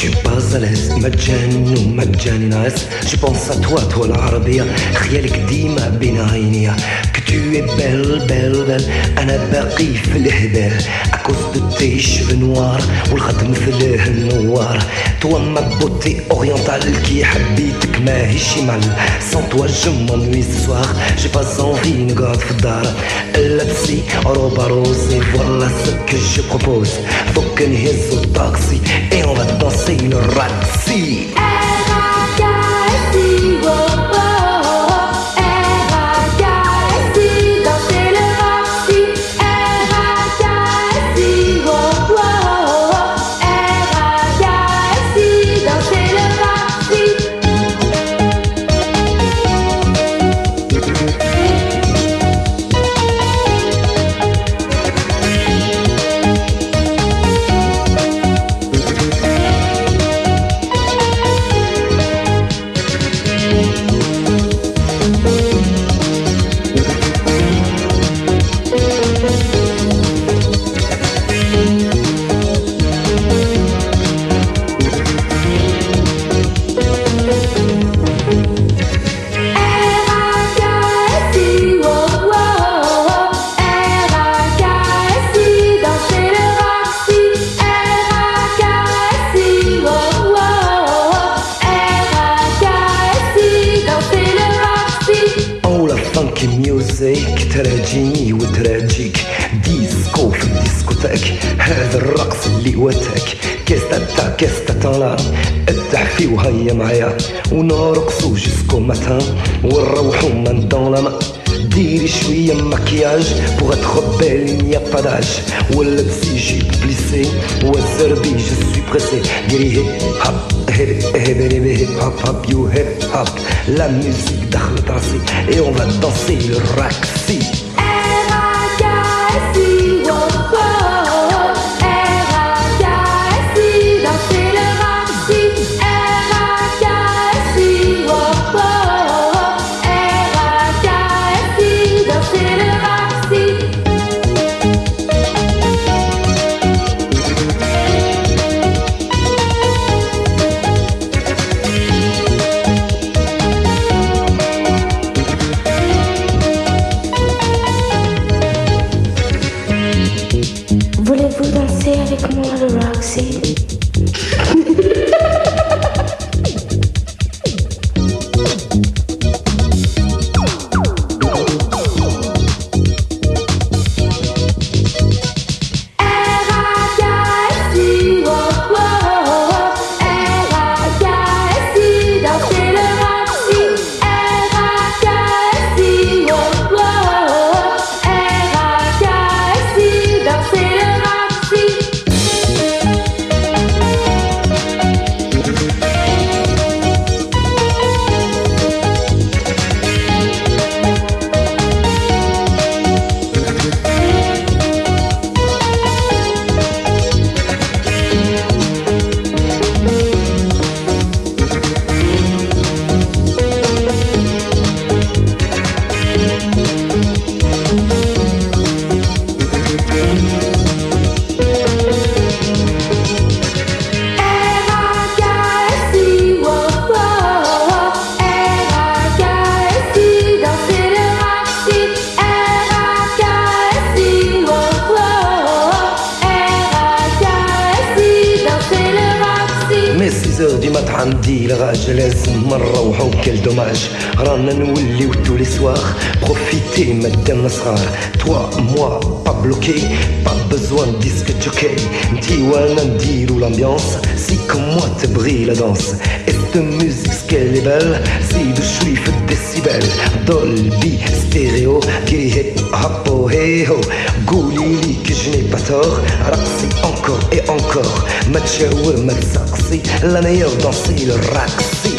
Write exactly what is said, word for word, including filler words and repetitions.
suis pas à l'aise مجان ومجاني ناس. Je pense à toi, toi العربية خيالك ديما بين عينيا. Que tu es belle, belle, belle. أنا باقي في الهبال à cause de tes cheveux noirs والغد مثله النوار. Toi ma beauté orientale qui حبيتك ماهيش مال. Sans toi je m'ennuie ce soir. J'ai pas envie نقعد في الدار. لابسي روبا روز et voilà ce que je propose. Faut que نهزو الطاكسي et on va danser le raxi. تراجيني وتراجيك ديسكو في الديسكوتاك. هذا الرقص اللي وتاك كيستا كيستا طالع التحفي وهيا معايا ونرقصو جيسكو ماتان ونروحو من دون لا مان. ديري شوية مكياج pour être belle il n'y a pas d'âge. واللبسي جيب بليسي والزربي je suis pressé. ديري هيب هاب هيب هيب هيب هيب هاب هاب يو هيب هاب. La musique دخلت راسي et on va danser le raxi. Voulez-vous danser avec moi le Roxy? du matin عندي الغاج لازم نروحو كل دوماج. رانا نوليو tous les soirs profiter مادامنا صغار. Toi, moi, pas bloqué, pas besoin de disque jockey. نتي وانا نديرو l'ambiance si comme moi te brille la danse. Et cette musique ce qu'elle est belle زيدو شوي في الديسيبل. Dolby ستيريو ديري هيب هابو هي هو. قوليلي que je n'ai pas tort. رقصي encore et encore ما تشاور ما تسقسي. La meilleure danse le raxi.